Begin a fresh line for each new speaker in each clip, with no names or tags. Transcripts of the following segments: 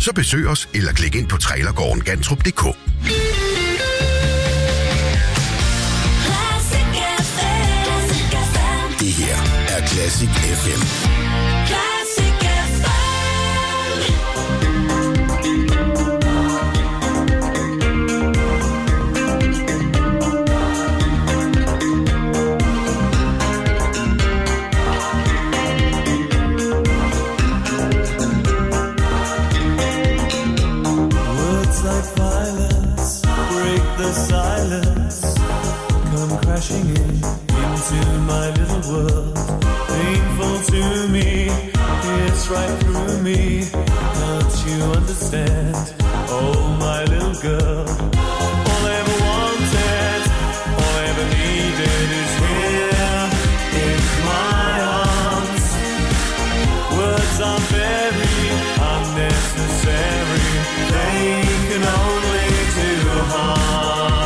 Så besøg os eller klik ind på trailergården Gantrup.dk. Det her er Classic FM.
Crashing into my little world, painful to me, it's right through me, don't you understand, oh my little girl, all I ever wanted, all I ever needed is here, in my arms, words are very unnecessary, they can only do harm.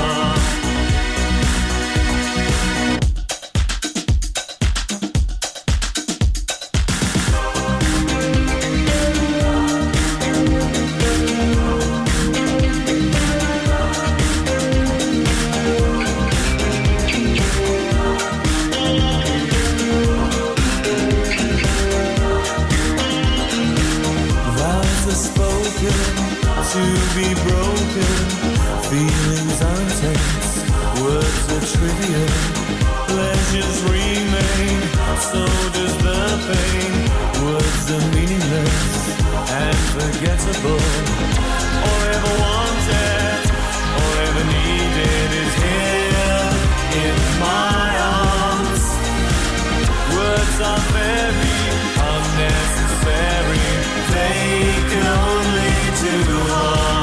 To be broken, feelings are intense, words are trivial, pleasures remain, so does the pain, words are meaningless and forgettable, all I ever wanted, all I ever needed is here, in my arms, words are very unnecessary, they can only do harm.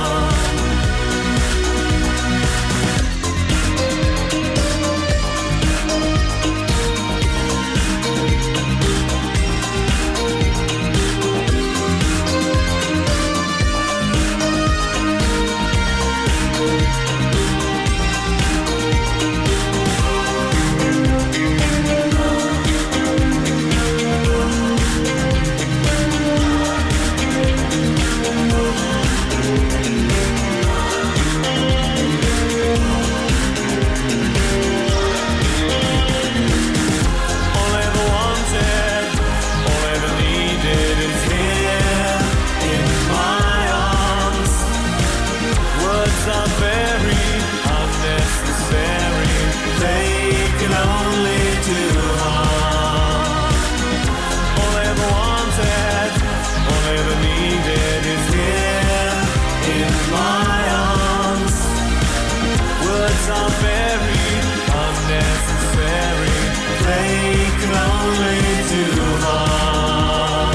Are very unnecessary. They can only do harm.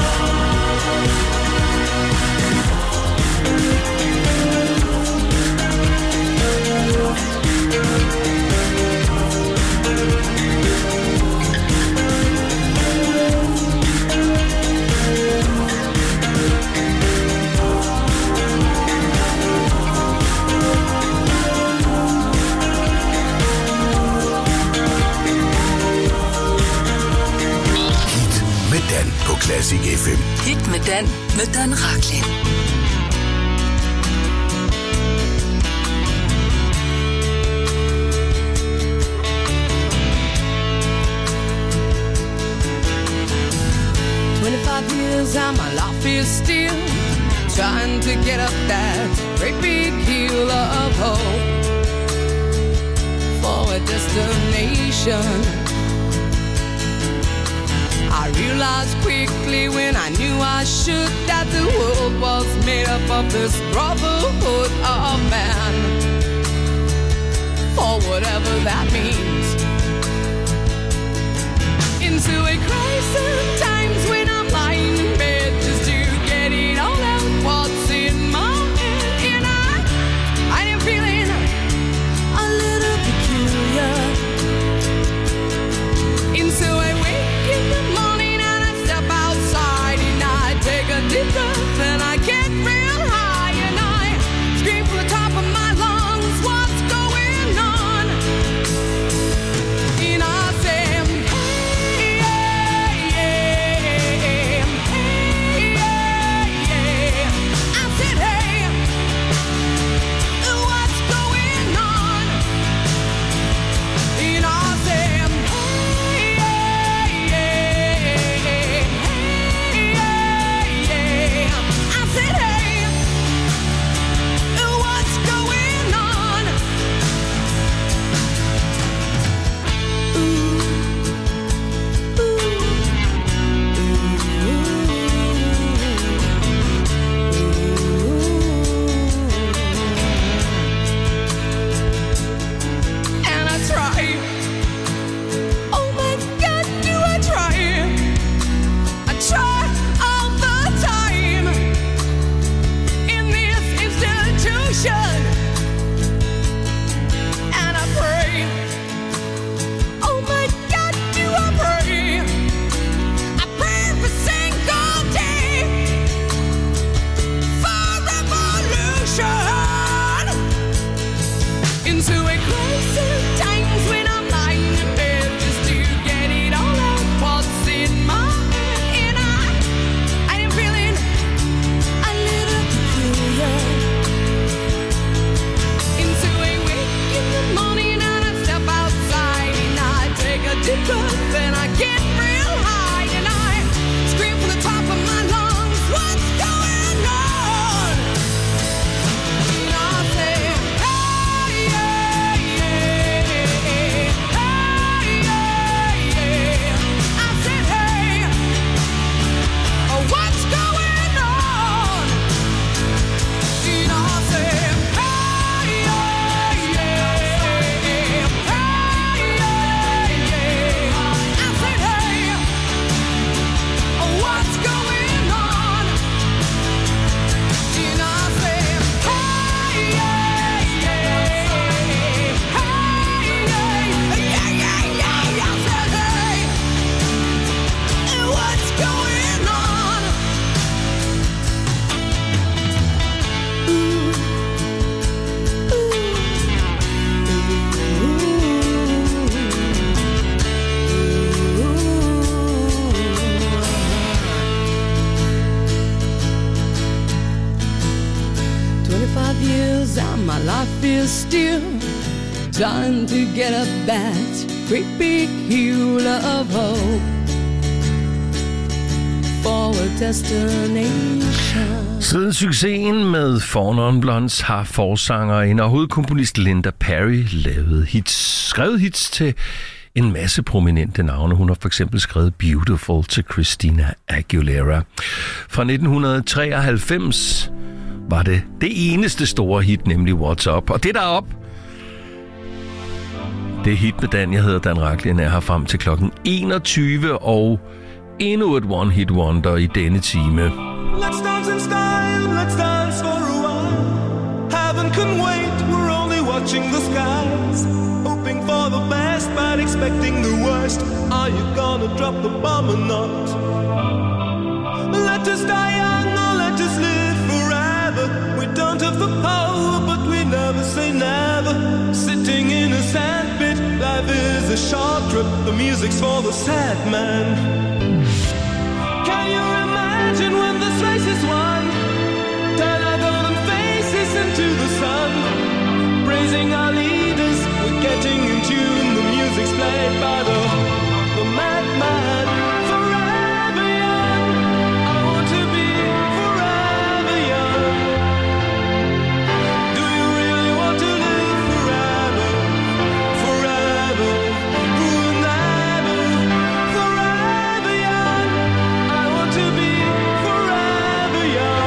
På Classic FM.
Hit med Dan Rachlin.
Years and my life is still trying to get up that great big hill of hope for a destination. I realized quickly when I knew I should that the world was made up of this brotherhood of man, for whatever that means. Into a crisis times when I'm lying in bed just to get it all out what's in my head, and I am feeling a little peculiar. Into a wake in the morning and I step outside and I take a deep breath and I get real high and I scream from the top of my lungs, what's going on? And I say, hey, yeah, yeah. 45 years and my life is still trying to get up that great big hill of hope for a destination.
Siden succesen med Four Non Blondes har forsangeren og hovedkomponist Linda Perry skrevet hits til en masse prominente navne. Hun har for eksempel skrevet Beautiful til Christina Aguilera. Fra 1993 var det eneste store hit, nemlig What's Up. Og det der er op, det er hit med Dan. Jeg hedder Dan Rachlin, er her frem til klokken 21, og endnu et one-hit wonder i denne time.
Let's dance in style, let's dance for a while. Heaven can wait, we're only watching the skies. Hoping for the best, but expecting the worst. Are you gonna drop the bomb or not? Let us die young or let us live forever. We don't have the power, but we never say never. Sitting in a sandpit, life is a short trip. The music's for the sad man. Can you imagine when this race is won? Turn our golden faces into the sun. Praising our leaders, we're getting in tune. The music's played by the madman. Forever young, I want to be forever young. Do you really want to live forever? Forever, forever, forever young. I want to be forever young.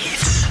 hits.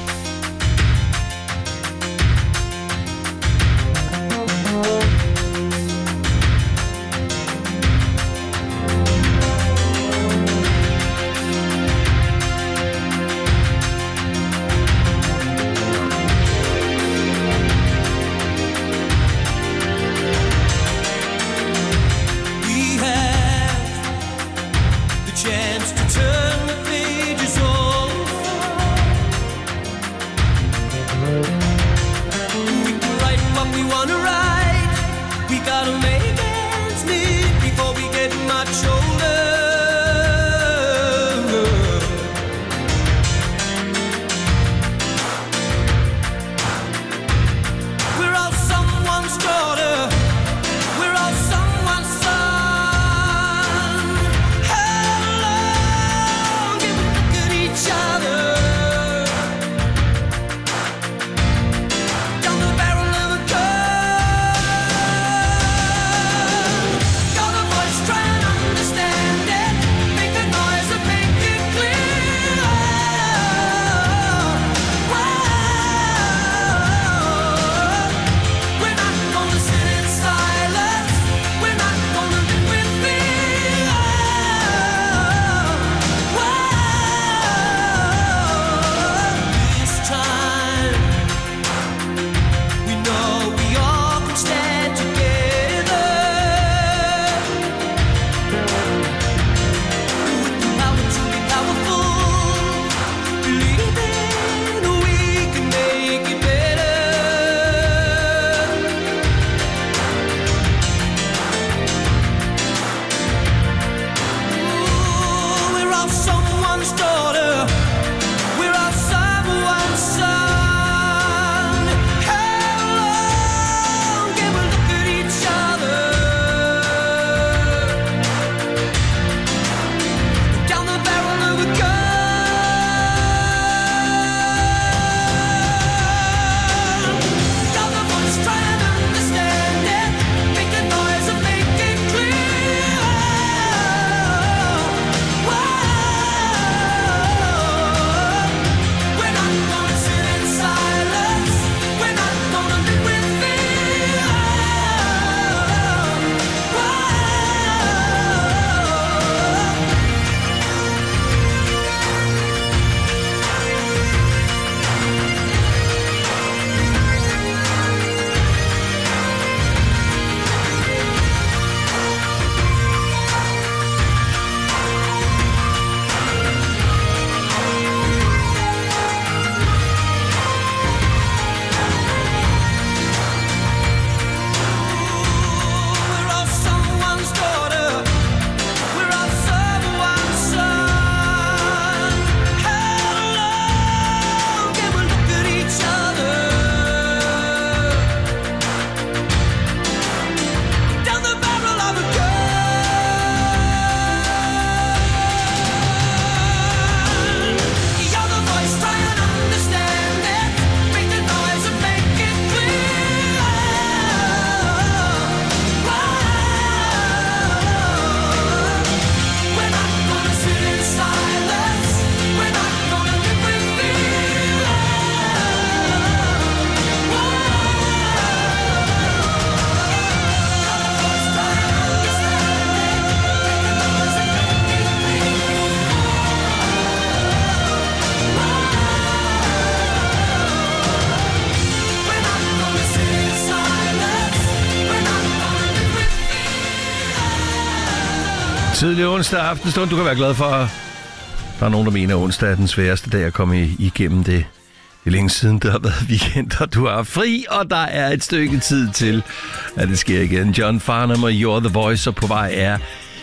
Tidlig onsdag aftenstund. Du kan være glad for, at der er nogen, der mener, at onsdag er den sværeste dag at komme igennem det. Det er længe siden, det har været weekend, og du er fri, og der er et stykke tid til, at det sker igen. John Farnham og You're the Voice, og på vej er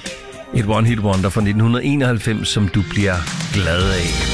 et one-hit wonder fra 1991, som du bliver glad af.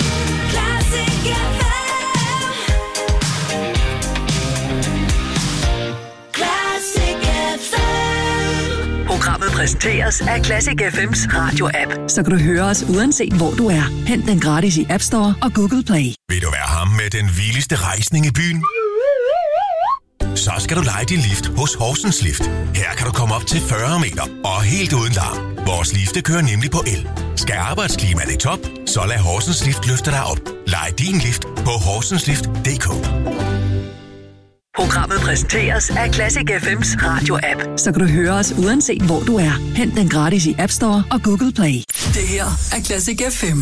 Programmet præsenteres af Classic FM's radio-app, så kan du høre os uanset hvor du er. Hent den gratis i App Store og Google Play.
Vil du være ham med den vildeste rejsning i byen? Så skal du leje din lift hos Horsens Lift. Her kan du komme op til 40 meter og helt uden larm. Vores lifte kører nemlig på el. Skal arbejdsklimaet i top? Så lad Horsens Lift løfte dig op. Lej din lift på horsenslift.dk.
Programmet præsenteres af Classic FM's radio-app, så kan du høre os uanset hvor du er. Hent den gratis i App Store og Google Play. Det her er Classic FM.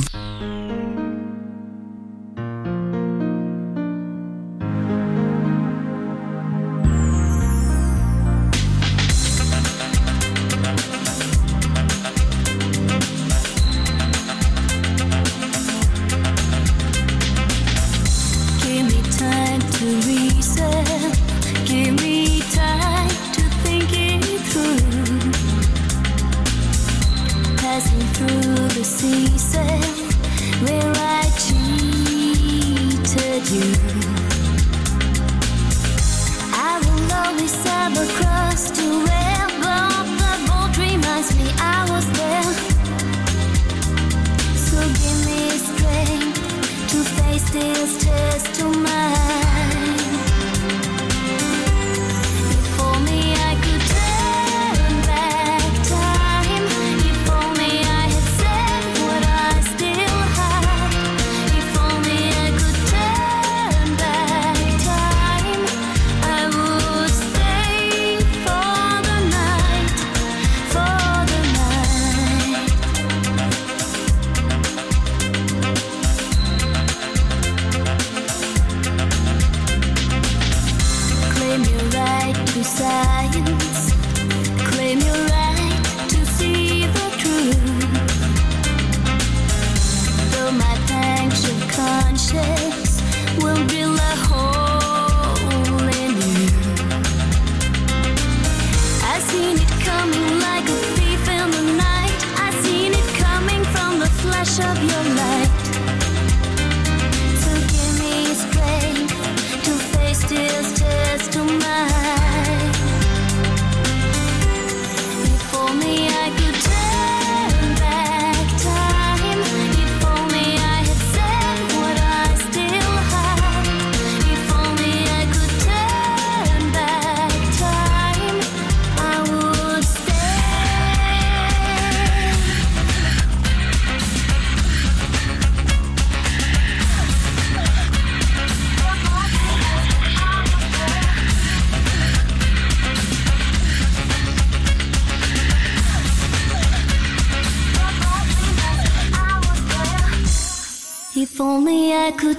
If only I could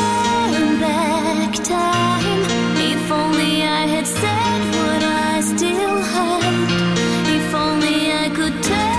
turn back time. If only I had said what I still had. If only I could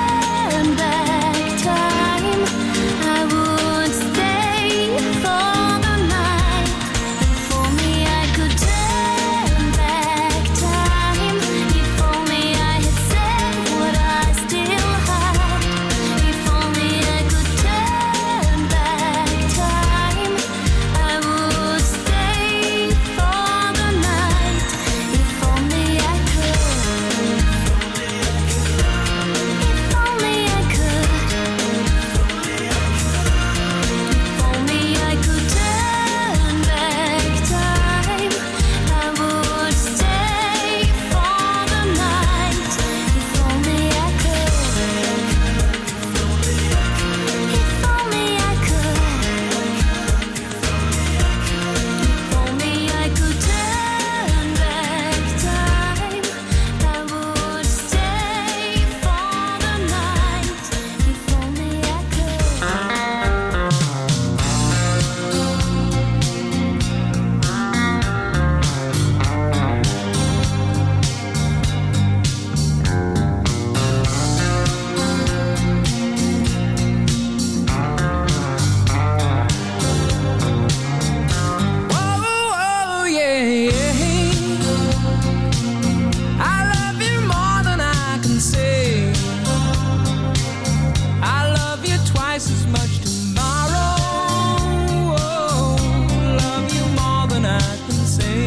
turn back time, I would stay for the night. If only I could turn back time. If only I had said what I still had. If only I could turn back time, I would stay for the night. If only I could. If only I could. If only I could turn back time, I would stay for the night. If only I could. If only I could. If only I could turn back time, I would stay for the night. If only I could.
Oh, yeah, yeah. I love you more than I can say. I love you twice as much tomorrow. Oh, love you more than I can say.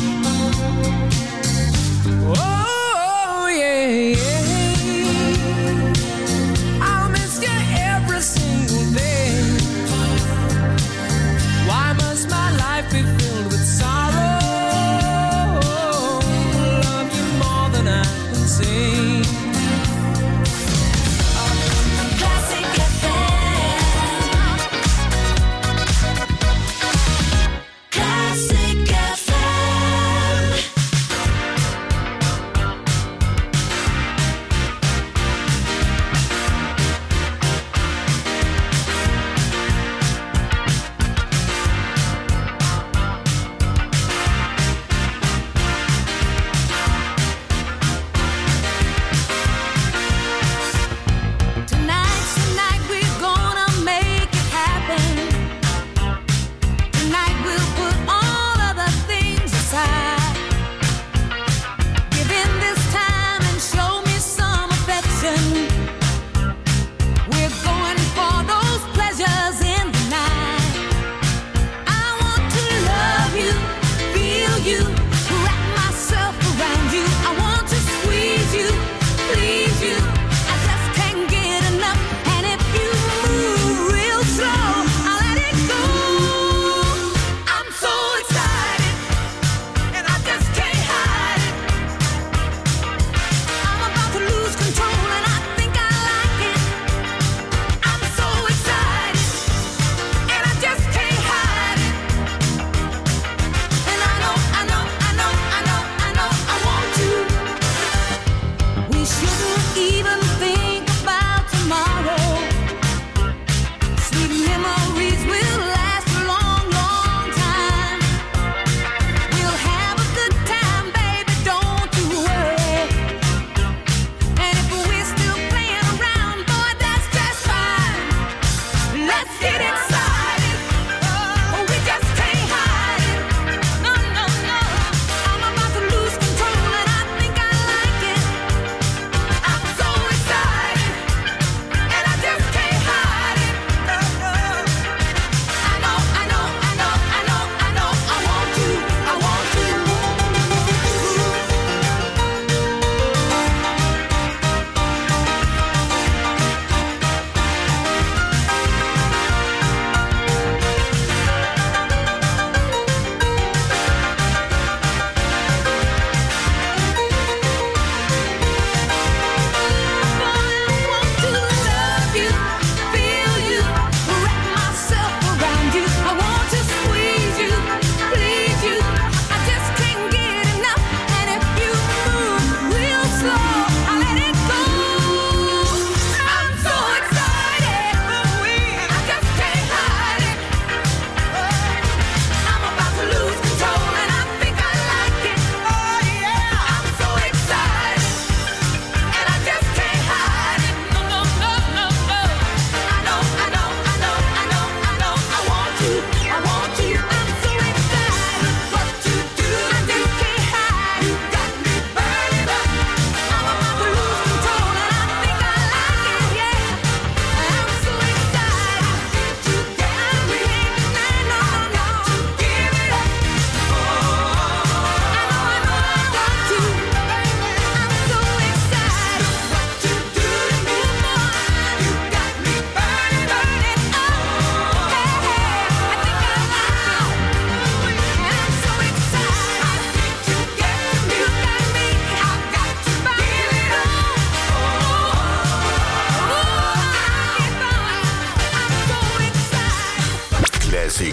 Oh, yeah, yeah. I'll miss you every single day. Why must my life be filled with sorrow? Love you more than I can say.
Classic FM.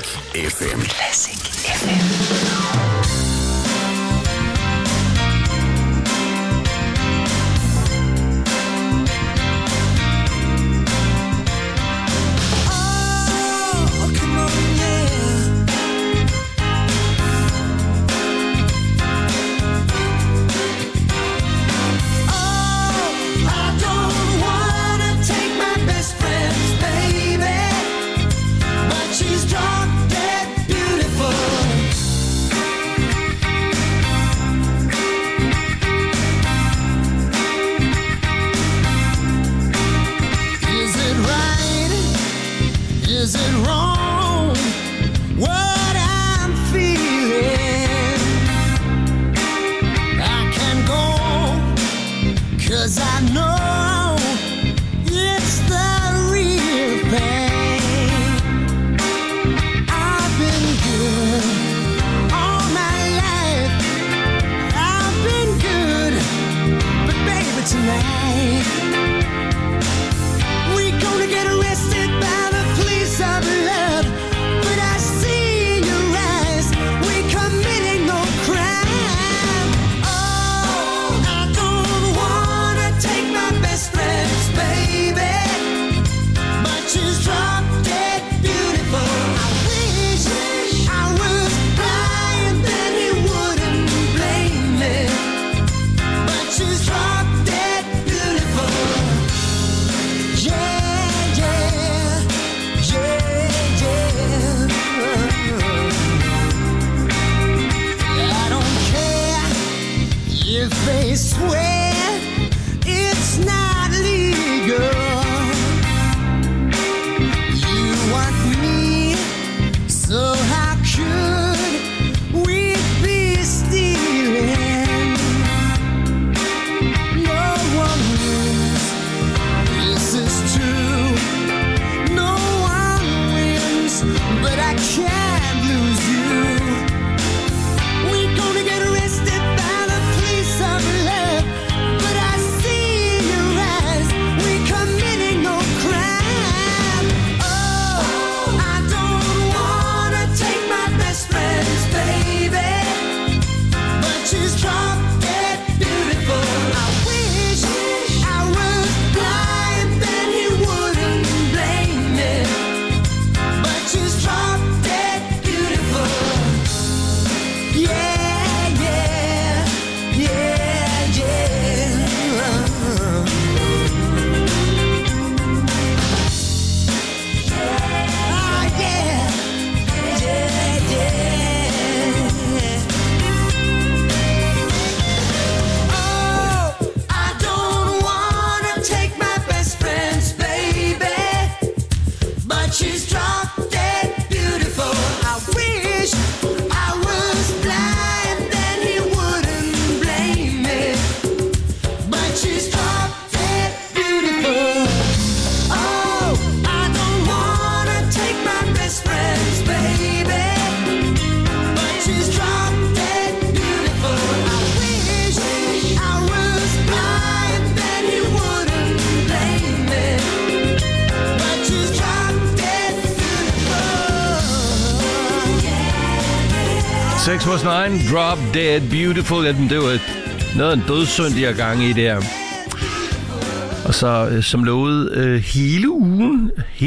Classic FM.
Classic FM.
Is it wrong what I'm feeling? I can go, 'cause I know it's the real thing. I've been good all my life. I've been good, but baby tonight we gonna get arrested by the police of love. But I see in your eyes we committing no crime. Oh, I don't wanna take my best friend's baby, but she's drop dead beautiful. I wish I was blind, then he wouldn't blame me, but she's drop dead beautiful. Yeah. If they swear it's not legal, you want me, so how could we be stealing? No one wins, this is true. No one wins, but I can't lose you. We're gonna get arrested by the police of love, but I see in your eyes we committing no crime. Oh, I don't wanna take my best friend's baby, but she's drop dead beautiful. I wish I was blind, then he wouldn't blame me, but she's drop dead beautiful. Yeah. She's drop dead beautiful. I wish I was blind, then he wouldn't blame me, but she's drop dead beautiful. Oh, I don't wanna take my best friend's baby, but she's drop dead beautiful. I wish I was blind, then he wouldn't blame me, but she's drop
6 was 9, Drop Dead Beautiful. Ja, det var noget af en dødssynd, de har gang i der. Og så som lovet, hele ugen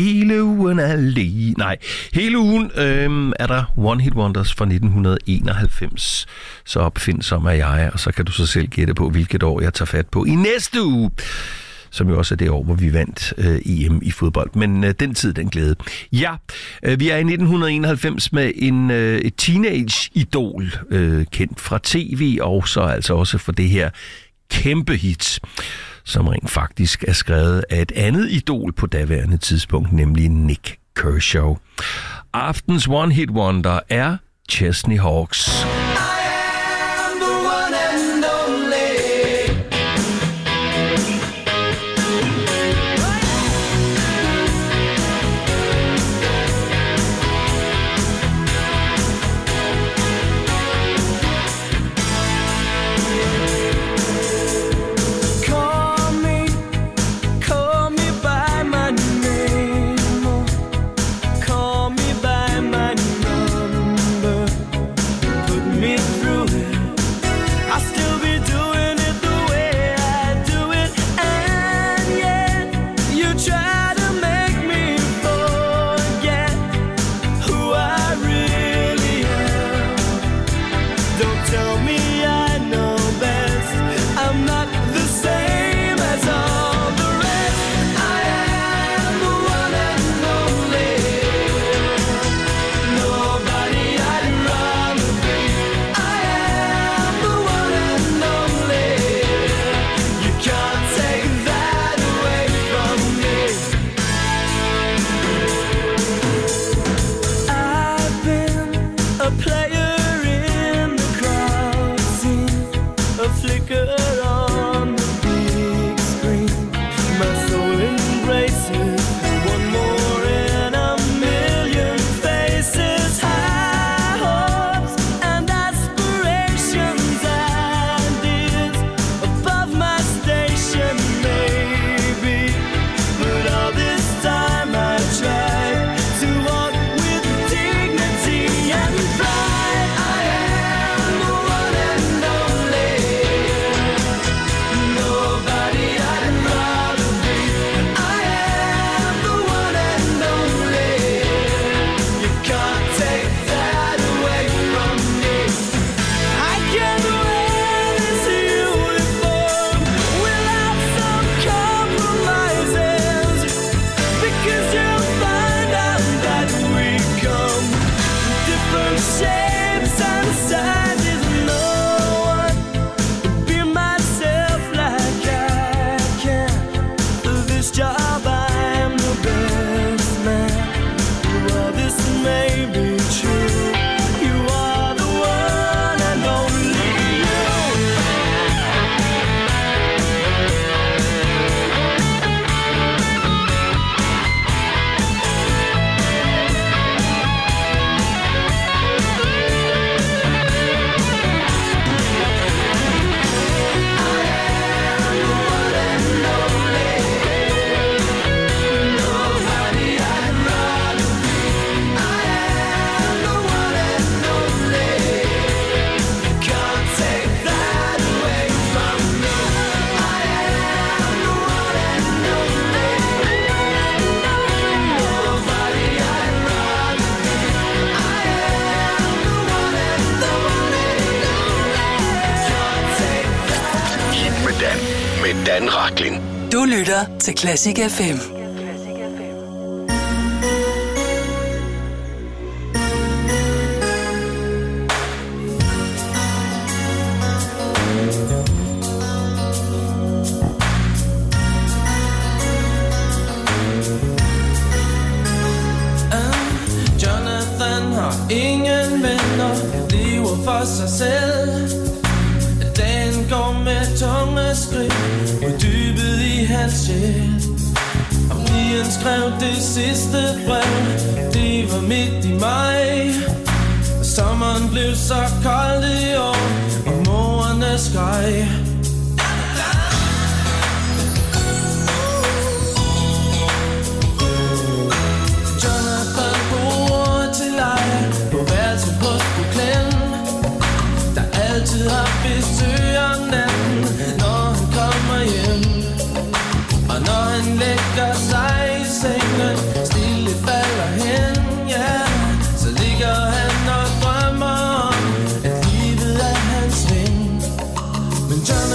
er der One Hit Wonders fra 1991. Så opfindsom er jeg, og så kan du så selv gætte på, hvilket år jeg tager fat på i næste uge, som jo også er det år, hvor vi vandt EM i fodbold. Men den tid, den glæde. Ja, vi er i 1991 med et teenage-idol, kendt fra tv, og så altså også for det her kæmpe hit, som rent faktisk er skrevet af et andet idol på daværende tidspunkt, nemlig Nick Kershaw. Aftens One Hit Wonder er Chesney Hawks.
Call me by my name. Call me by my name.
I'll still be doing it the way I do it. And yet you try to make me forget who I really am. Don't tell me I know best. I'm not the same as all the rest. I am the one and only. Nobody I'd rather be. I am the one and only. You can't take that away from me. I've been a player in the crowd scene, a flicker on the big screen. My soul embraces one more in a million faces. High hopes and aspirations, ideas above my station, maybe. But all this time I tried to walk with dignity and pride. I am the one and only. Nobody I'd rather be. I am the one and only. You can't take that away from me. I can wear this uniform without some compromises, because you'll find out that we come different shapes and sizes. No one can be myself like I can. For this job I'm the best man. While this may be true, you are the one and only you.
Hit med Dan. Med Dan Rachlin.
Du lytter til Classic FM.
Jonathan har ingen venner, lever for sig selv. Dagen går med tunge skridt på dybet i hans sjæl. Og pigen skrev det sidste brev, det var midt i maj. Og sommeren blev så kold i år, og morerne skreg. Jonathan bor til leje på værelset hos Brooklyn, der altid har besøg om natten, når han kommer hjem. Og når han lægger sig i sengen, stille falder hen, ja, så ligger han og drømmer om, at livet er hans ven. Men Jonathan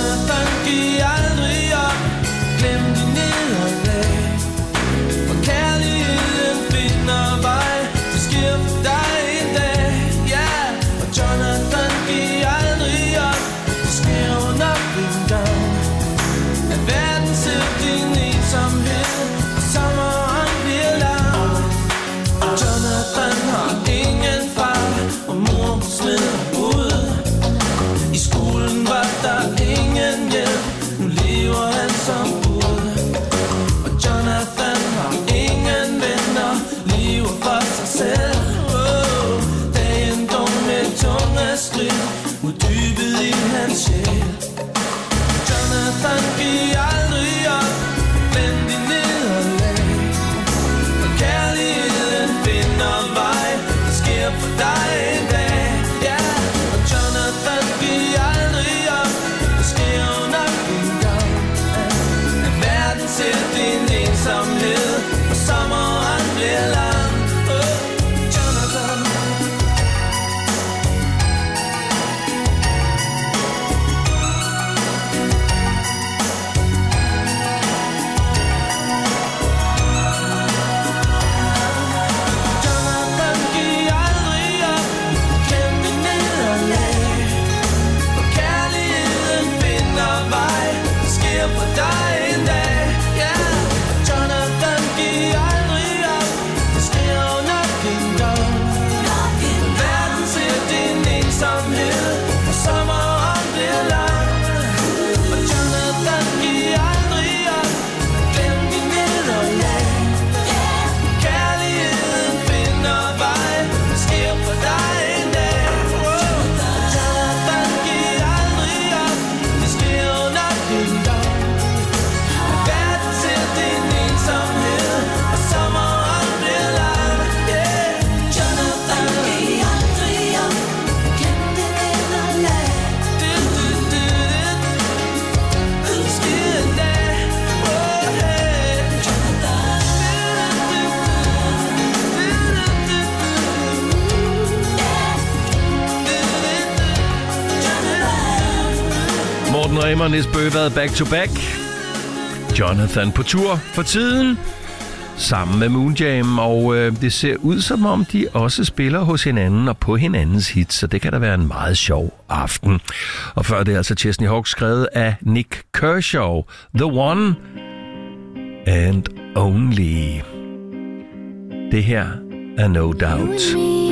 Morten Rem og Nis Bøgvad back to back. Jonathan på tur for tiden sammen med Moonjam, og det ser ud som om de også spiller hos hinanden og på hinandens hits, så det kan da være en meget sjov aften. Og før det er altså Chesney Hawk skrevet af Nick Kershaw, The One and Only. Det her er No Doubt.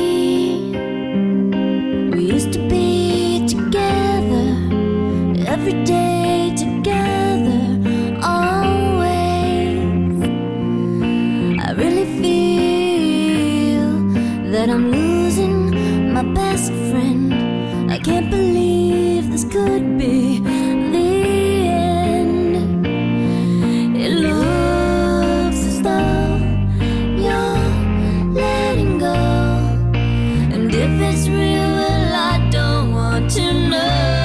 We used to be together every day, together always. I really feel that I'm losing my best friend. I can't believe this could be the end. It looks as though you're letting go, and if it's real, well, I don't want to know.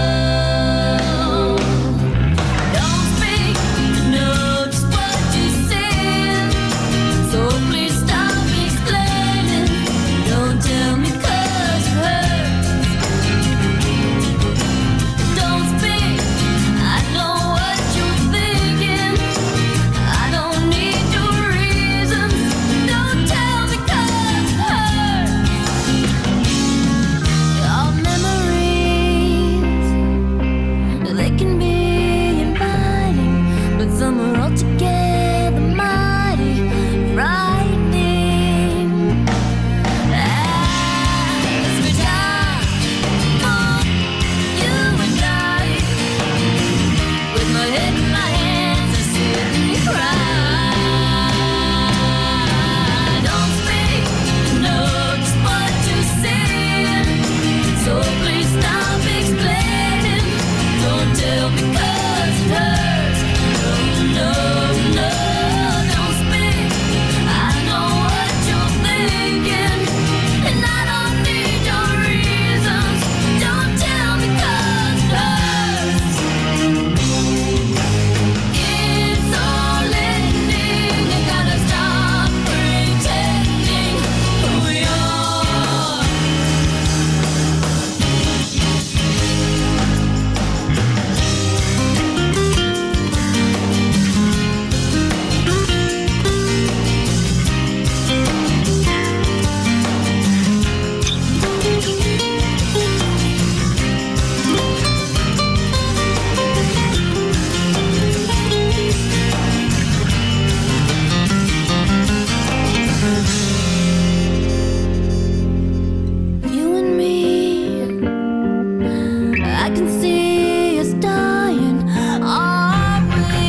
Don't speak, know just what you said, so please stop explaining. Don't tell me 'cause it hurts. Don't speak, I know what you're thinking. I don't need your reasons. Don't tell me 'cause it hurts. Our memories, they can be inviting, but some are altogether mighty frightening. As we die, you and I, with my head in my hands, I sit and cry. Don't speak, know just what you said, so please stop explaining. Don't tell me 'cause it hurts. No, no, no, don't speak. I know what you're thinking, and I don't need your reasons. Don't tell me 'cause it hurts. It's all ending. You gotta stop pretending who you are. You and me, I can see us dying, are we?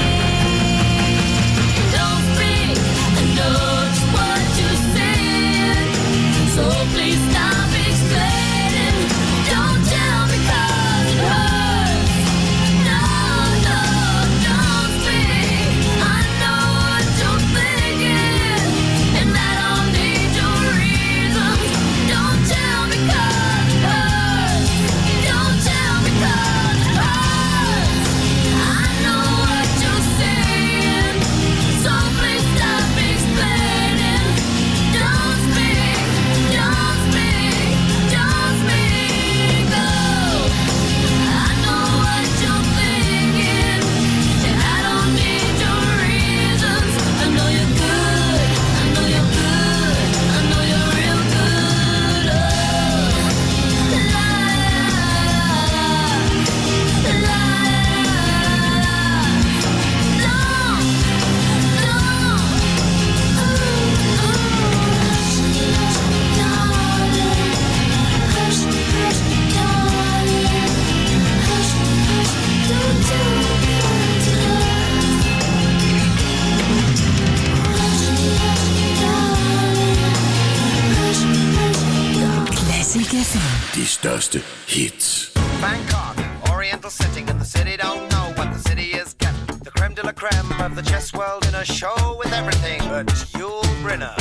Don't speak, I know just what you said, so please stop explaining. Don't tell me 'cause it hurts. No, no, don't speak. I know what you're thinking, and I don't need your reasons. Don't tell me 'cause it hurts. Don't tell me 'cause it hurts. I know what you're saying, so please stop explaining. Don't speak, don't speak, don't speak. Oh, I know what you're thinking, and I don't need your reasons. I know you're good, I know you're good, I know you're real good. Oh, la la la.
Classic FM.
De største hits.
Bangkok, oriental setting, and the city don't know what the city is getting. The creme de la creme of the chess world in a show with everything but Yul Brynner.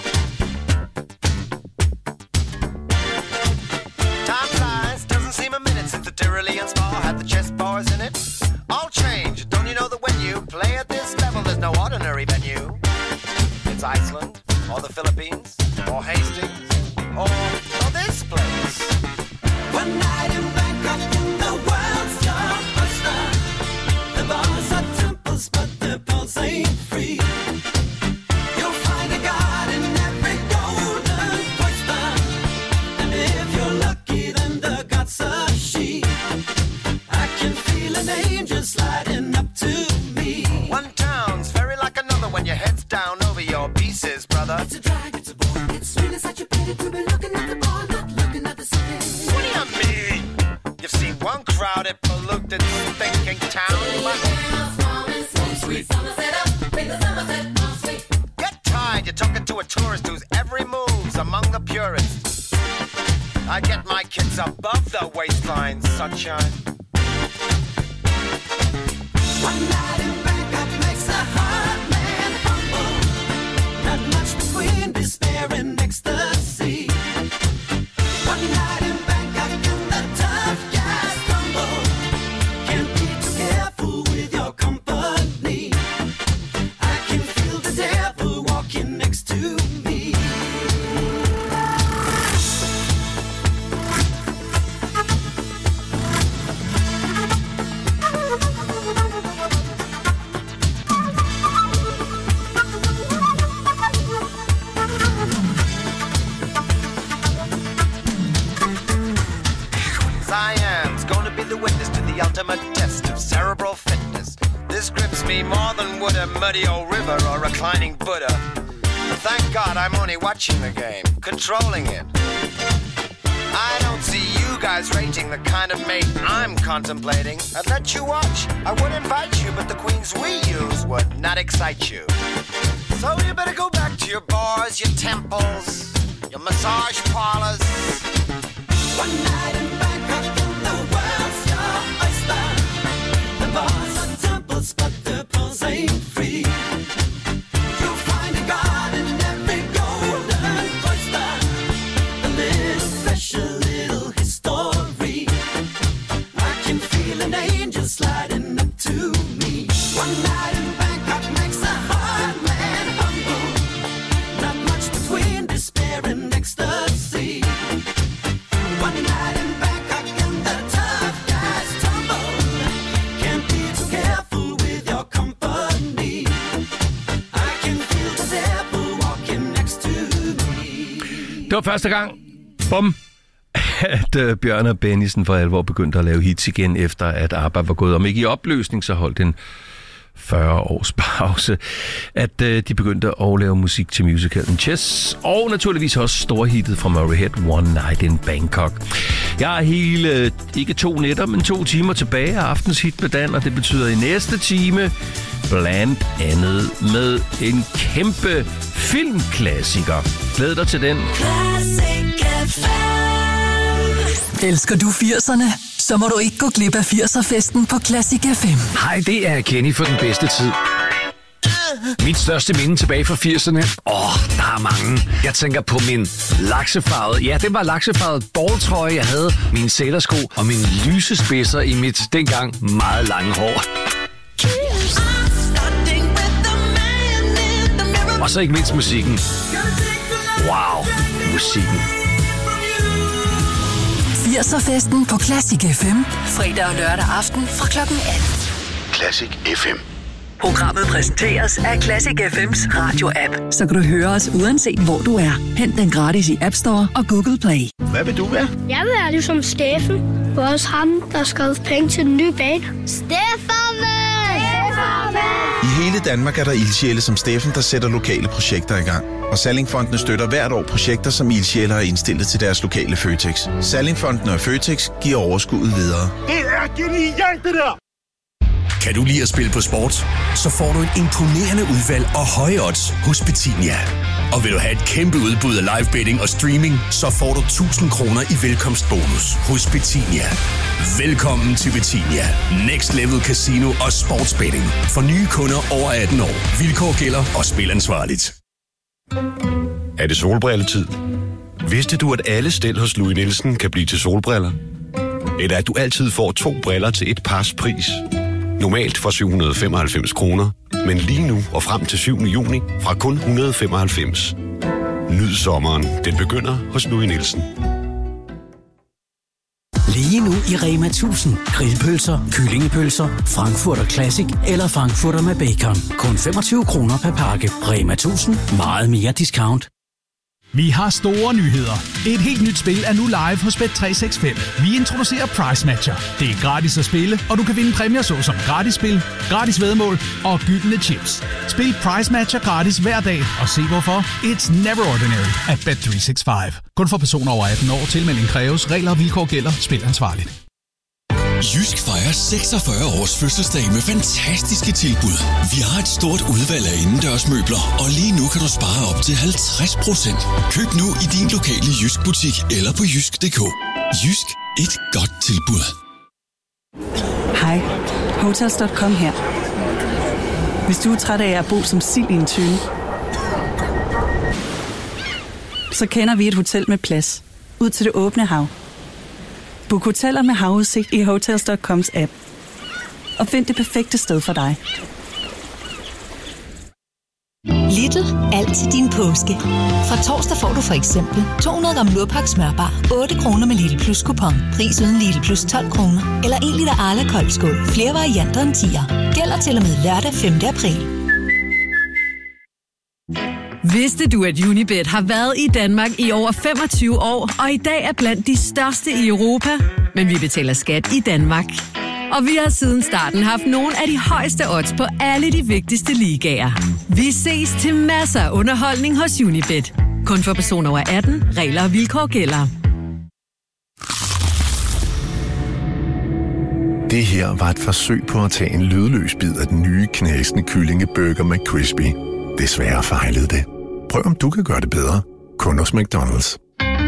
Time flies, doesn't seem a minute since the Tyrolean Spa had the chess bars in it. All change, don't you know that when you play at this level, there's no ordinary venue? It's Iceland, or the Philippines, or Hastings, or this place.
One night in Bangkok, the world stopped.
another.
It's a drag, it's a bore. It's really such a pity to be looking at the bar, not looking at the city.
What do you mean? You've seen one crowded, polluted, thinking town, but get tired, you're talking to a tourist whose every move's among the purists. I get my kids above the waistline, sunshine.
One night in Bangkok makes a hard man humble. Not much between despair and ecstasy. One night in Bangkok and the tough guys tumble. Can't be too careful with your company. I can feel the devil walking next to me.
Siam's gonna be the witness to the ultimate test of cerebral fitness. This grips me more than would a muddy old river or reclining Buddha. But thank God I'm only watching the game, controlling it. I don't see you guys rating the kind of mate I'm contemplating. I'd let you watch, I would invite you, but the queens we use would not excite you. So you better go back to your bars, your temples, your massage parlors.
One night in Bangkok and the world's your oyster. The bars are temples, but the pearls ain't free. You'll find a god in every golden oyster. A little special little history. I can feel an angel sliding up to me. One night in Bangkok makes a hard man humble. Not much between despair and ecstasy. One night in Bangkok and the tough guys tumble. Can't be too careful with your company. I can feel the devil walking next to me.
Det var første gang, at Bjørn og Bennisen for alvor begyndte at lave hits igen, efter at ABBA var gået om ikke i opløsning, så holdt en 40 års pause, at de begyndte at lave musik til musicalen Chess, og naturligvis også storhittet fra Murray Head, One Night in Bangkok. Jeg har hele, ikke 2 nætter, men 2 timer tilbage af aftens hit med Dan, og det betyder i næste time blandt andet med en kæmpe filmklassiker. Glæd dig til den.
Elsker du 80'erne? Så må du ikke gå glip af 80'er-festen på Classic FM.
Hej, det er Kenny for den bedste tid. Mit største minde tilbage fra 80'erne? Der er mange. Jeg tænker på min laksefarvede, ja, det var laksefarvede balltrøje, jeg havde, mine sælersko og mine lysespidser i mit dengang meget lange hår. Og så ikke mindst musikken. Wow, musikken.
80'er-festen på Classic FM. Fredag og lørdag aften fra kl. 18.
Classic FM.
Programmet præsenteres af Classic FM's radio-app. Så kan du høre os uanset hvor du er. Hent den gratis i App Store og Google Play.
Hvad vil du være?
Jeg vil være ligesom Steffen. Det var også ham, der skrev penge til den nye bane.
I hele Danmark er der ildsjæle som Steffen, der sætter lokale projekter i gang. Og Sallingfondene støtter hvert år projekter, som ildsjæle har indstillet til deres lokale Føtex. Sallingfondene og Føtex giver overskuddet videre.
Det er genialt, det der!
Kan du lide at spille på sport? Så får du et imponerende udvalg og høje odds hos Betinia. Og vil du have et kæmpe udbud af live betting og streaming, så får du 1000 kroner i velkomstbonus hos Betinia. Velkommen til Betinia. Next Level Casino og Sportsbetting. For nye kunder over 18 år. Vilkår gælder og spil ansvarligt.
Er det solbrilletid? Vidste du, at alle stel hos Louis Nielsen kan blive til solbriller? Eller at du altid får 2 briller til et pars pris? Normalt for 795 kroner, men lige nu og frem til 7. juni fra kun 195. Nyd sommeren. Den begynder hos Louis Nielsen.
Lige nu i Rema 1000. Grillpølser, kyllingepølser, Frankfurter Classic eller Frankfurter med bacon. Kun 25 kroner per pakke. Rema 1000. Meget mere discount.
Vi har store nyheder. Et helt nyt spil er nu live hos Bet365. Vi introducerer Price Matcher. Det er gratis at spille, og du kan vinde præmier såsom gratis spil, gratis væddemål og gyldne chips. Spil Price Matcher gratis hver dag, og se hvorfor. It's never ordinary at Bet365. Kun for personer over 18 år. Tilmelding kræves. Regler og vilkår gælder. Spil ansvarligt.
Jysk fejrer 46 års fødselsdag med fantastiske tilbud. Vi har et stort udvalg af indendørsmøbler, og lige nu kan du spare op til 50%. Køb nu i din lokale Jysk butik eller på jysk.dk. Jysk, et godt tilbud.
Hej, Hotels.com her. Hvis du er træt af at bo som sild i en tønde, så kender vi et hotel med plads ud til det åbne hav. Book hoteller med havudsigt i Hotels.coms app. Og find det perfekte sted for dig.
Lidl. Alt til din påske. Fra torsdag får du for eksempel 200 gram Lurpak smørbar 8 kroner med Lidl Plus kupon. Pris uden Lidl Plus 12 kroner. Eller 1 liter Arla koldskål. Flere varianter end 10'er. Gælder til og med lørdag 5. april.
Vidste du, at Unibet har været i Danmark i over 25 år, og i dag er blandt de største i Europa? Men vi betaler skat i Danmark. Og vi har siden starten haft nogle af de højeste odds på alle de vigtigste ligaer. Vi ses til masser af underholdning hos Unibet. Kun for personer over 18. Regler og vilkår gælder.
Det her var et forsøg på at tage en lydløs bid af den nye knasende kyllingeburger McCrispy. Desværre fejlede det. Prøv om du kan gøre det bedre. Kun hos McDonald's.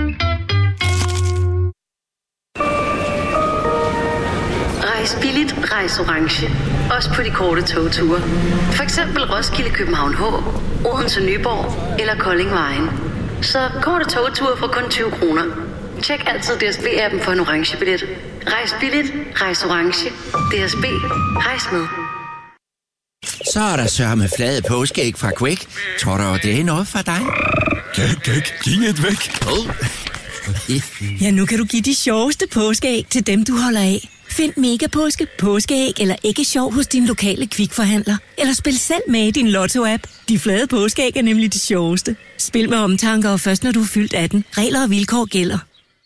Rejs billigt, rejs orange. Også på de korte togture. For eksempel Roskilde, København H, Odense, Nyborg eller Kolding Vejen. Så korte togture for kun 20 kroner. Tjek altid DSB-appen for en orange billet. Rejs billigt, rejs orange. DSB, rejs med.
Så er der sørme flade påskeæg fra Quake. Tror du, det er noget for dig?
Giv et væk.
Ja, nu kan du give de sjoveste påskeæg til dem, du holder af. Find Mega Påske, påskeæg eller æggesjov hos din lokale Kvikforhandler. Eller spil selv med i din Lotto-app. De flade påskeæg er nemlig de sjoveste. Spil med omtanke og først når du er fyldt 18. Regler og vilkår gælder.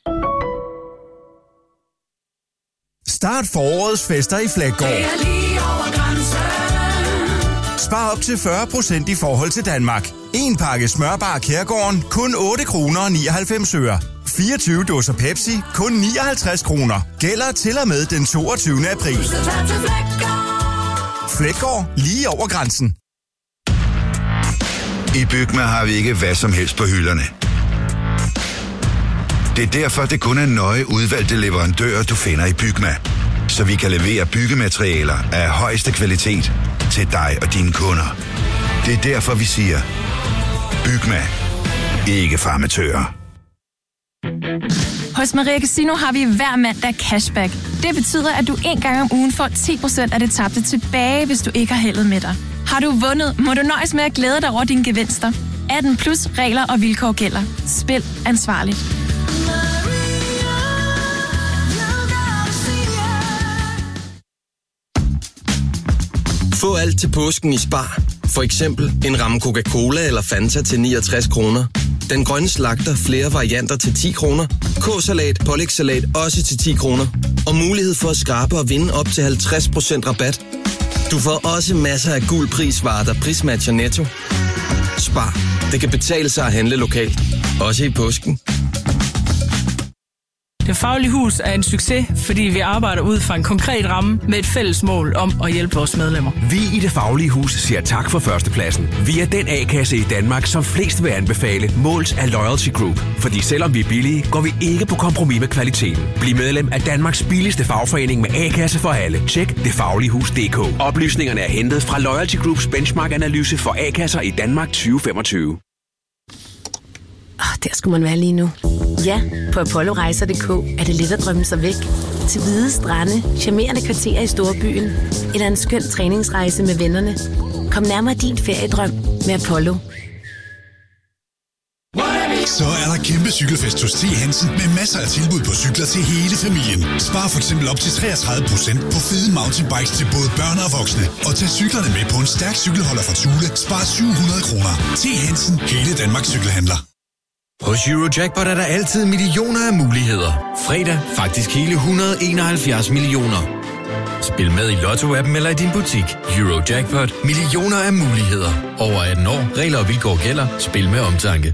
Start forårets fester i Flækgaard. Spar op til 40% i forhold til Danmark. En pakke smørbar Kærgården, kun 8 kroner og 99 øre. 24 dåser Pepsi, kun 59 kroner. Gælder til og med den 22. april. Flækgaard, lige over grænsen.
I Bygma har vi ikke hvad som helst på hylderne. Det er derfor, det kun er nøje udvalgte leverandører, du finder i Bygma. Så vi kan levere byggematerialer af højeste kvalitet til dig og dine kunder. Det er derfor, vi siger, Bygma. Ikke farmatører.
Hos Maria Casino har vi hver mandag cashback. Det betyder, at du en gang om ugen får 10% af det tabte tilbage, hvis du ikke har heldet med dig. Har du vundet, må du nøjes med at glæde dig over dine gevinster. 18 plus regler og vilkår gælder. Spil ansvarligt.
Få alt til påsken i Spar. For eksempel en ramme Coca-Cola eller Fanta til 69 kroner. Den grønne slagter flere varianter til 10 kroner. K-salat, pålægssalat også til 10 kroner. Og mulighed for at skrabe og vinde op til 50% rabat. Du får også masser af gul prisvarer, der prismatcher Netto. Spar. Det kan betale sig at handle lokalt. Også i påsken.
Det Faglige Hus er en succes, fordi vi arbejder ud fra en konkret ramme med et fælles mål om at hjælpe vores medlemmer.
Vi i Det Faglige Hus siger tak for førstepladsen. Vi er den A-kasse i Danmark, som flest vil anbefale, målt af Loyalty Group. Fordi selvom vi er billige, går vi ikke på kompromis med kvaliteten. Bliv medlem af Danmarks billigste fagforening med A-kasse for alle. Tjek detfagligehus.dk. Oplysningerne er hentet fra Loyalty Groups benchmark-analyse for A-kasser i Danmark 2025.
Der skulle man være lige nu. Ja, på apollorejser.dk er det let at drømme sig væk. Til hvide strande, charmerende kvarterer i storbyen, eller en skøn træningsrejse med vennerne. Kom nærmere din feriedrøm med Apollo.
Så er der kæmpe cykelfest hos T. Hansen med masser af tilbud på cykler til hele familien. Spar for eksempel op til 33% på fede mountainbikes til både børn og voksne. Og tag cyklerne med på en stærk cykelholder fra Thule. Spar 700 kroner. T. Hansen, hele Danmarks cykelhandler.
Hos Eurojackpot er der altid millioner af muligheder. Fredag faktisk hele 171 millioner. Spil med i Lotto-appen eller i din butik. Eurojackpot. Millioner af muligheder. Over 18 år. Regler og vilkår gælder. Spil med omtanke.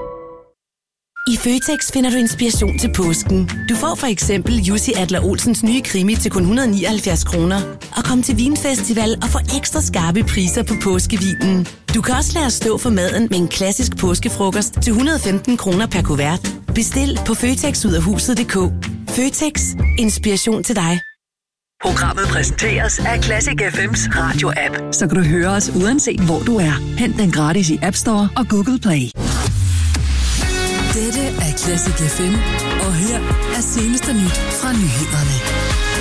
I Føtex finder du inspiration til påsken. Du får for eksempel Jussi Adler-Olsens nye krimi til kun 179 kroner. Og kom til Vinfestival og få ekstra skarpe priser på påskevinen. Du kan også lade os stå for maden med en klassisk påskefrokost til 115 kroner per kuvert. Bestil på føtexudafhuset.dk. Føtex. Inspiration til dig.
Programmet præsenteres af Classic FM's radio-app, så kan du høre os uanset hvor du er. Hent den gratis i App Store og Google Play.
Dette er Classic FM, og her er seneste nyt fra nyhederne.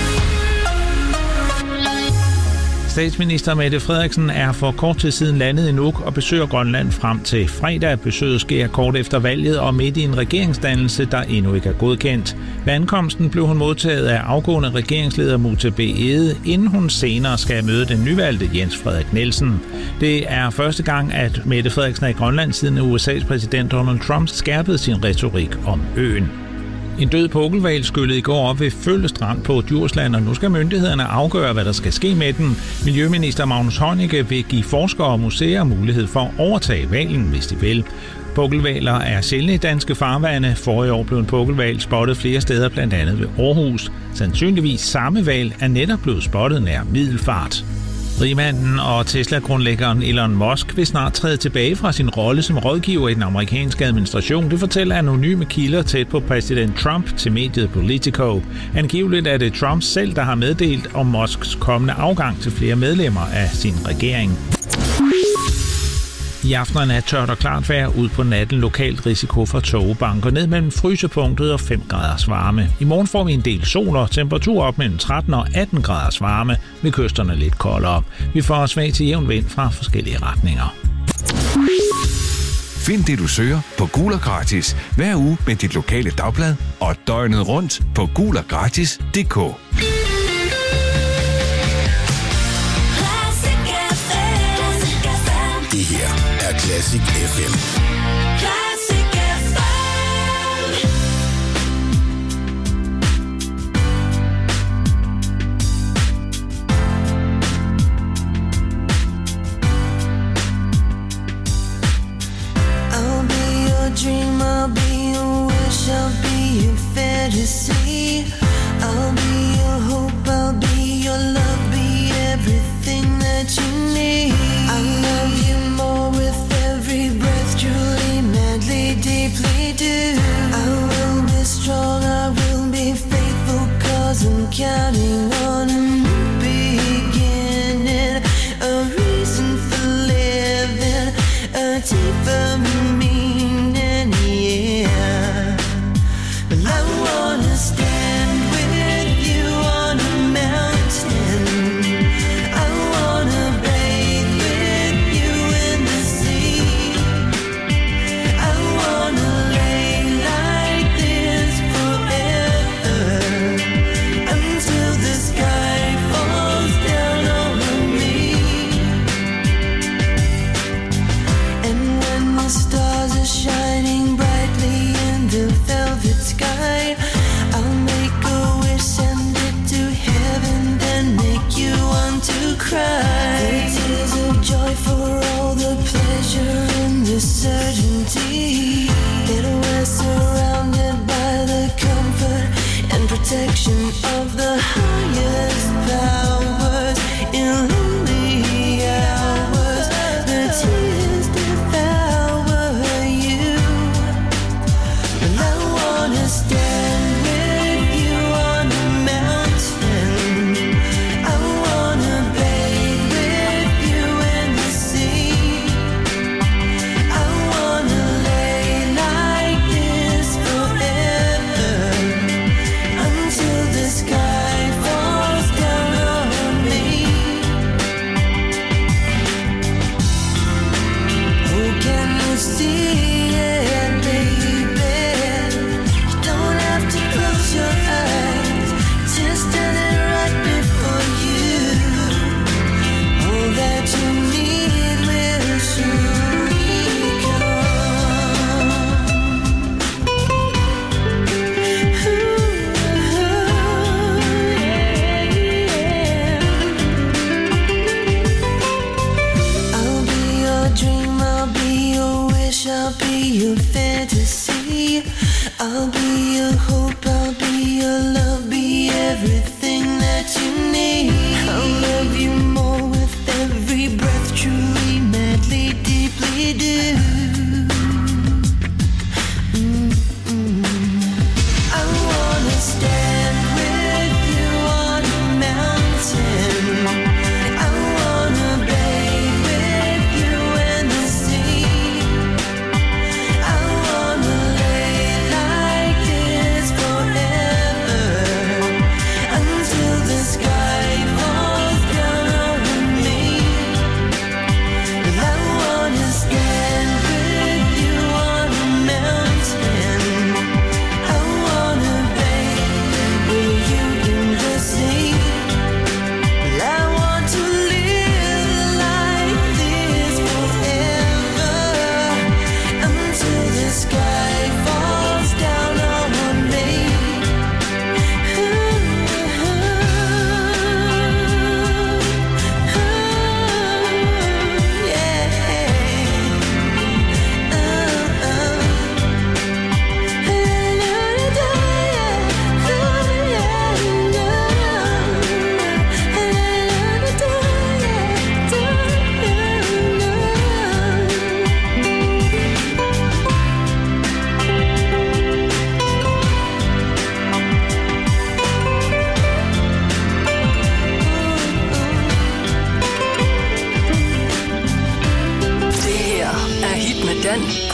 Statsminister Mette Frederiksen er for kort tid siden landet i Nuuk og besøger Grønland frem til fredag. Besøget sker kort efter valget og midt i en regeringsdannelse, der endnu ikke er godkendt. Ved ankomsten blev hun modtaget af afgående regeringsleder Mute B. Egede, inden hun senere skal møde den nyvalgte Jens Frederik Nielsen. Det er første gang, at Mette Frederiksen er i Grønland, siden USA's præsident Donald Trump skærpede sin retorik om øen. En død pukkelhval skyllede i går op ved Følle Strand på Djursland, og nu skal myndighederne afgøre, hvad der skal ske med den. Miljøminister Magnus Heunicke vil give forskere og museer mulighed for at overtage hvalen, hvis de vil. Pukkelhvaler er sjældne i danske farvande. Forrige år blev en pukkelhval spottet flere steder, blandt andet ved Aarhus. Sandsynligvis samme hval er netop blevet spottet nær Middelfart. Rigmanden og Tesla-grundlæggeren Elon Musk vil snart træde tilbage fra sin rolle som rådgiver i den amerikanske administration. Det fortæller anonyme kilder tæt på præsident Trump til mediet Politico. Angiveligt er det Trump selv, der har meddelt om Musks kommende afgang til flere medlemmer af sin regering. I aften og nat tørt og klart vejr, ud på natten lokalt risiko for tågebanker ned mellem frysepunktet og 5 graders varme. I morgen får vi en del sol og temperatur op mellem 13 og 18 graders varme, med kysterne lidt koldere. Vi får svag til jævn vind fra forskellige retninger.
Find det du søger på Gul og Gratis hver uge med dit lokale dagblad og døgnet rundt på guloggratis.dk.
Det her er Classic FM.
Classic
I'll be your dream, I'll be your wish, I'll be your fantasy. I'll be your hope, I'll be your love, be everything that you need. I love you more with every breath, truly, madly, deeply do. I will be strong, I will be faithful, 'cause I'm counting on a new beginning, a reason for living, a deeper meaning, yeah. But I wanna stand with you on a mountain. I wanna bathe with you in the sea. I wanna lay like this forever, until the sky falls down over me. And when the stars are shining brightly in the velvet sky, I'll make a wish, send it to heaven, then make you want to cry. The tears of joy for all the pleasure and the certainty that we're surrounded by the comfort and protection of the highest powers. In lonely hours, the tears devour you. But I wanna stand with you on a mountain. I wanna bathe with you in the sea. I wanna lay like this forever, until the sky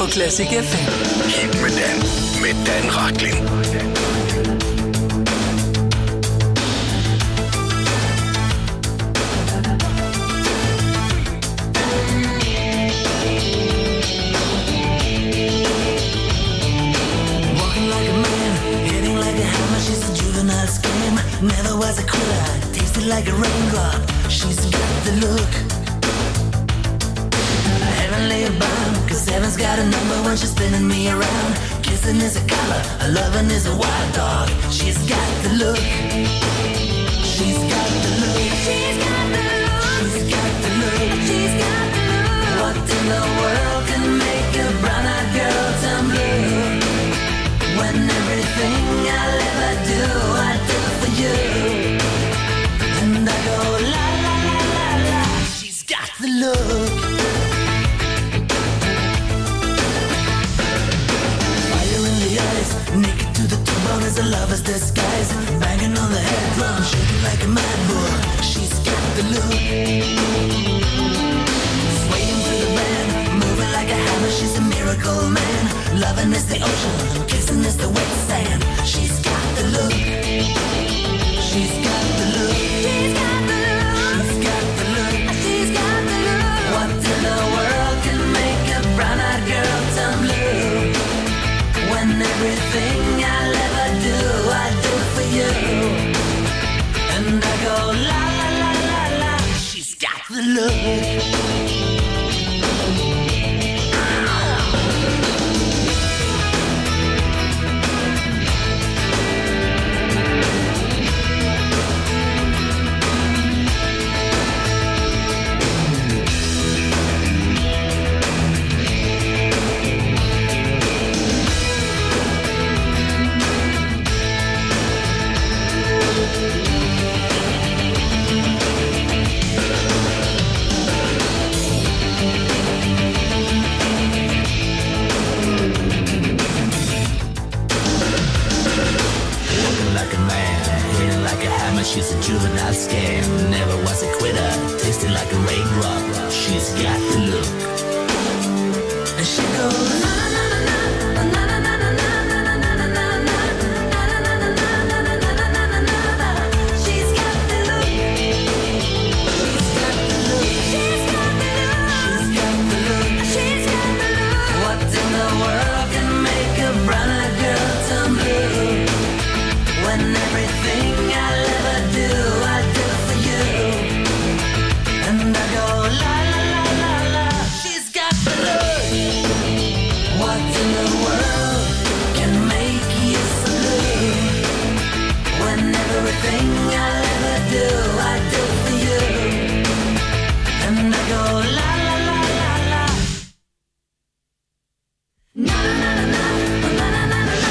på Classic FM.
Hit med Dan. Med Dan Rachlin.
Never was a quitter, tasted like a raindrop. She's got the look. Heavenly bound, cause heaven's got a number when she's spinning me around. Kissing is a color, a loving is a wild dog. She's got the look. She's got the look. She's got the look. She's got the look. She's got the look. What in the world can make a brown-eyed girl turn blue? When everything I'll ever do, I do for you. And I go la la la la la. She's got the look. Fire in the eyes, naked to the bone as a lover's disguise. Banging on the head drum, shaking like a mad bull. She's got the look. Swaying through the band, moving like a hammer. She's a miracle man. Loving is the ocean, kissing is the wet sand. She's got the look. She's got the look. She's got the look. She's got the look. She's got the look. What in the world can make a brown-eyed girl turn blue? When everything I'll ever do, I do for you. And I go la la la la la. She's got the look. She's a juvenile scam, never was a quitter, tasted like a raindrop. She's got the look. And she goes na na na na na na na na na na na na na. She's got the look. She's got the look. She's got the look. She's got the look. She's got the look. What in the world can make a brown-eyed girl turn blue? When everything I'll ever do, I do for you. And I go la la la la la. She's got the look. What in the world can make you so blue? When everything I'll ever do, I do for you. And I go la la la la la. Na na na na na na na na.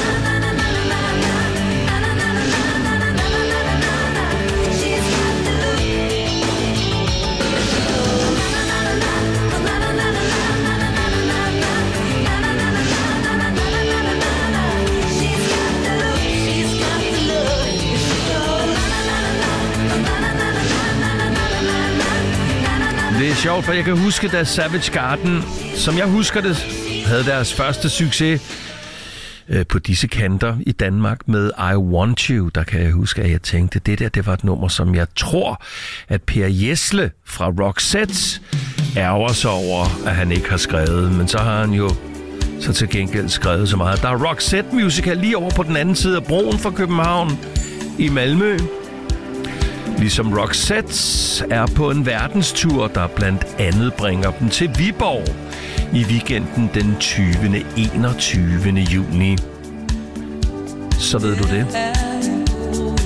Det er sjovt, for jeg kan huske, da Savage Garden, som jeg husker det, havde deres første succes på disse kanter i Danmark med I Want You. Der kan jeg huske, at jeg tænkte, det var et nummer, som jeg tror, at Per Gessle fra Roxette ærger sig over, at han ikke har skrevet. Men så har han jo så til gengæld skrevet så meget. Der er Roxette Musical lige over på den anden side af broen fra København i Malmø. Ligesom Roxette er på en verdenstur, der blandt andet bringer dem til Viborg i weekenden den 20. 21. juni. Så ved du det.